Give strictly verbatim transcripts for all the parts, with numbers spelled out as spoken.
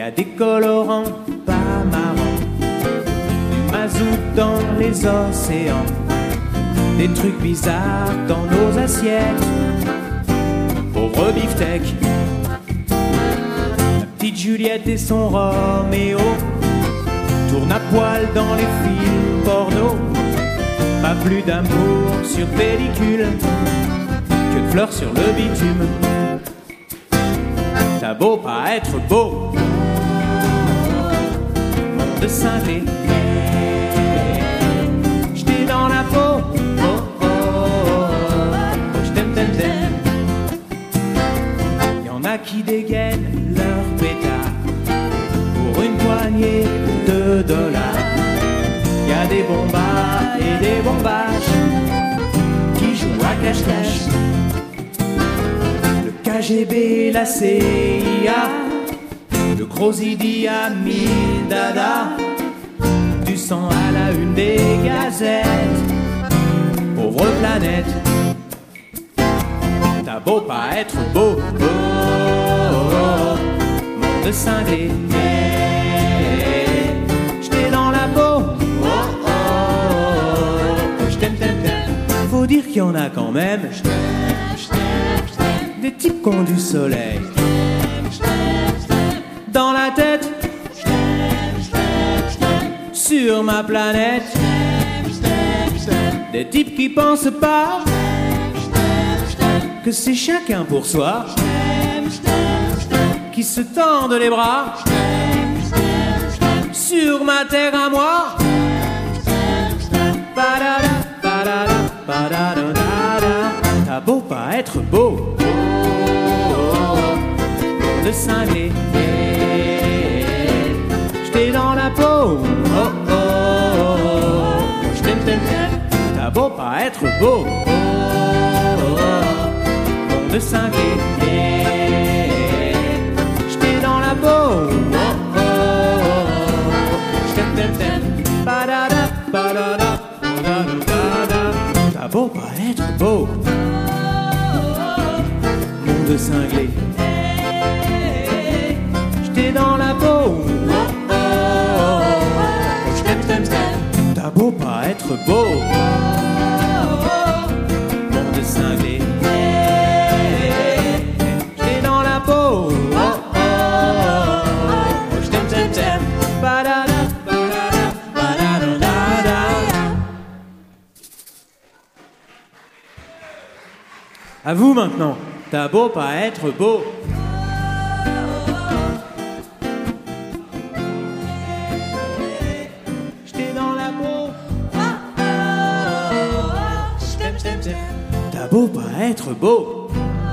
y a des colorants pas marrants, du mazout dans les océans, des trucs bizarres dans nos assiettes. Pauvre beefsteak, la petite Juliette et son Roméo tournent à poil dans les films porno. Pas plus d'amour sur pellicule que de fleurs sur le bitume. T'as beau pas être beau, monde cinglé, j't'ai dans la peau, oh oh, oh, j't'aime, t'aime, t'aime. Y'en a qui dégainent leur pétard pour une poignée de dollars. Y'a des bombas et des bombages qui jouent à cache-cache. Le K G B, la C I A, le gros Idi Amin Dada, du sang à la une des gazettes. Pauvre planète, t'as beau pas être beau, oh, oh, oh, monde cinglé, j't'ai dans la peau. Faut dire qu'il y en a quand même des types qui ont du soleil dans la tête sur ma planète. Des types qui pensent pas que c'est chacun pour soi, qui se tendent les bras sur ma terre à moi. T'as beau pas être beau, oh, oh, oh, de cinglé, j't'ai dans la peau, oh, oh, oh, j't'aime, t'aime, t'aime. T'as beau pas être beau, oh, oh, oh, de cinglé, j't'ai dans la peau, oh, oh, oh, j't'aime, t'aime, t'aime. Ba-da-da, ba-da-da. T'as beau pas être beau, monde cinglé, j't'ai dans la peau, oh, oh, oh, j't'aime, t'aime, t'aime. T'as beau pas être beau, monde cinglé, j't'ai dans la peau, oh, oh, oh, j't'aime, t'aime, t'aime. Ba-da-da. À vous maintenant, t'as beau pas être beau. J't'ai dans la peau. J't'aime, j't'aime, j't'aime. T'as beau pas être beau.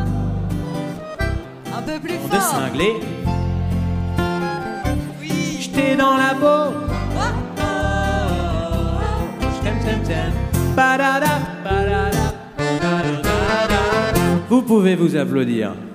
Un peu plus On fort. de cinglé. Oui. J't'ai dans la peau. J't'aime, j't'aime, j't'aime. Ba-da-da, ba-da-da. Vous pouvez vous applaudir.